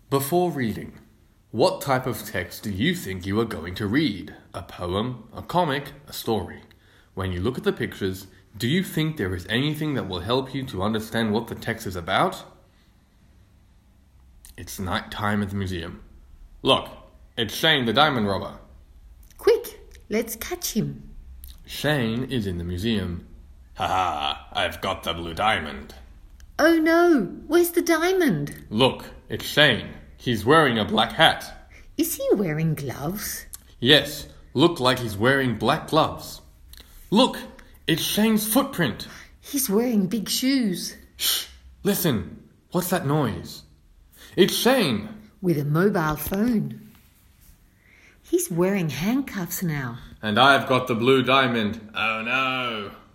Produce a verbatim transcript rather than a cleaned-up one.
Before reading, what type of text do you think you are going to read? A poem, a comic, a story? When you look at the pictures, do you think there is anything that will help you to understand what the text is about? It's night time at the museum. Look, it's Shane the diamond robber. Quick, let's catch him. Shane is in the museum. Ha ha, I've got the blue diamond. Oh no, where's the diamond? Look, it's Shane. He's wearing a black hat. Is he wearing gloves? Yes, look like he's wearing black gloves. Look, it's Shane's footprint. He's wearing big shoes. Shh, listen, what's that noise? It's Shane. With a mobile phone. He's wearing handcuffs now. And I've got the blue diamond. Oh no.